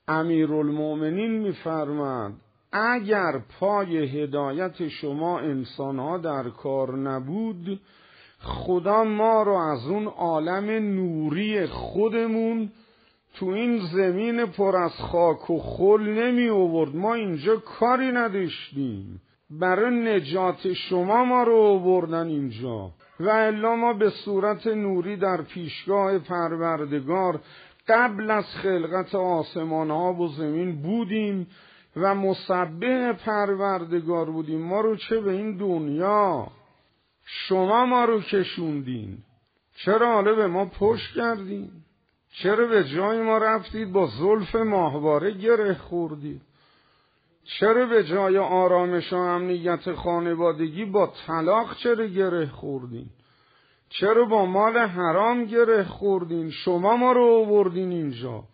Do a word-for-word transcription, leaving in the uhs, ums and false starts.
امیرالمؤمنین می‌فرماد اگر پای هدایت شما انسان‌ها در کار نبود، خدا ما رو از اون عالم نوری خودمون تو این زمین پر از خاک و خل نمی آورد. ما اینجا کاری نداشتیم، برای نجات شما ما رو آوردن اینجا، و الا ما به صورت نوری در پیشگاه پروردگار قبل از خلقت آسمان ها و زمین بودیم و مسبح پروردگار بودیم. ما رو چه به این دنیا، شما ما رو کشوندین، چرا حالا به ما پشت کردین؟ چرا به جای ما رفتید با زلف ماهواره گره خوردید؟ چرا به جای آرامش و امنیت خانوادگی با طلاق چرا گره خوردین؟ چرا با مال حرام گره خوردین؟ شما ما رو آوردین اینجا.